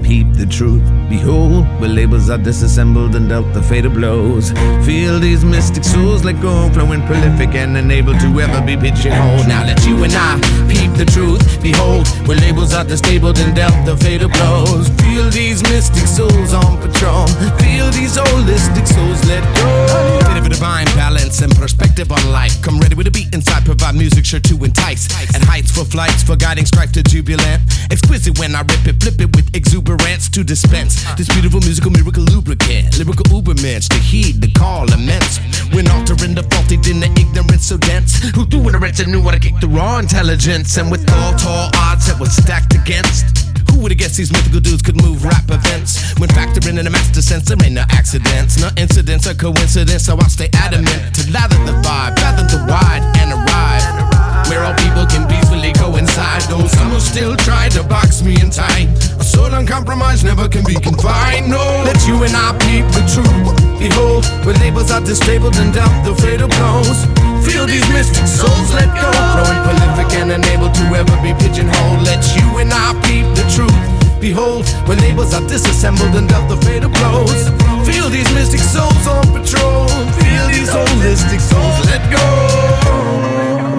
peep the truth. Behold, where labels are disassembled and dealt the fatal blows. Feel these mystic souls let go, flowing prolific and unable to ever be pigeonholed. Now let you and I peep the truth. Behold, where labels are disabled and dealt the fatal blows. Feel these mystic souls on patrol. Feel these holistic souls let go. Bit of a divine balance and perspective on life. Come ready with a beat inside, provide music sure to entice. At heights for flights, for guiding strife to jubilant. Exquisite when I rip it, flip it with exuberance to dispense this beautiful musical miracle lubricant. Lyrical ubermensch to heed the call immense. When altering the faulty in the ignorance so dense. Who threw in the wrench and knew how to kick the raw intelligence. And with all tall odds that was stacked against. Who would've guessed these mythical dudes could move rap events? When factoring in a master sense, there ain't no accidents, no incidents or coincidence. So I'll stay adamant to lather the vibe, fathom the wide and arrive where all people can peacefully coincide. Though some will still try to box me in tight. A soul uncompromised never can be confined. No, let you and I peep the truth. Behold, where labels are disabled and dealt the fatal blows. Feel these mystic souls let go, flowing prolific and unable to ever be pigeonholed. Let you and I peep the truth. Behold, where labels are disassembled and dealt the fatal blows. Feel these mystic souls on patrol. Feel these holistic souls let go.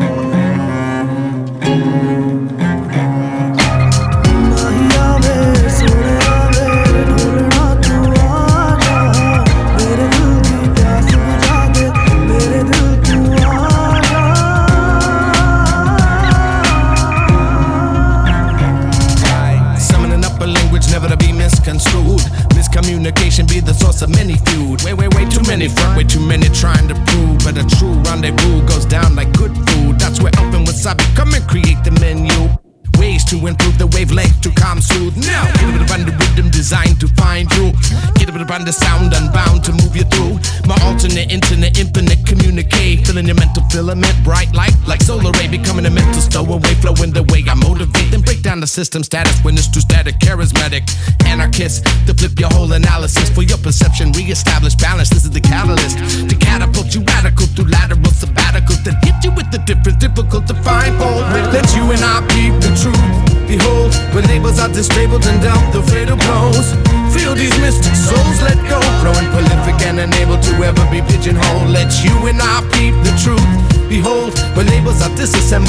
Never to be misconstrued. Miscommunication be the source of many feud. Way too many front, way too many trying to prove. But a true rendezvous goes down like good food. That's where Elf and Wasabi come and create the menu. Ways to improve the wavelength to calm soothe. Now get a bit of the rhythm designed to find you. Get a bit of the sound unbound to move you through. My alternate internet infinite communicate. Filling your mental filament bright light like solar ray. Becoming a mental stowaway, flowing the way I motivate. Then break down the system status when it's too static. Charismatic anarchist to flip your whole analysis for your perception. Reestablish balance. This is the catalyst to catapult you radical through lateral sabbaticals that hit you with the difference difficult to find fault with. Let you and I peep the truth. Behold, where labels are disabled and dealt the fatal blows. Feel these mystic souls let go, flowing prolific and unable to ever be pigeonholed. Let you and I peep the truth. Behold, where labels are disassembled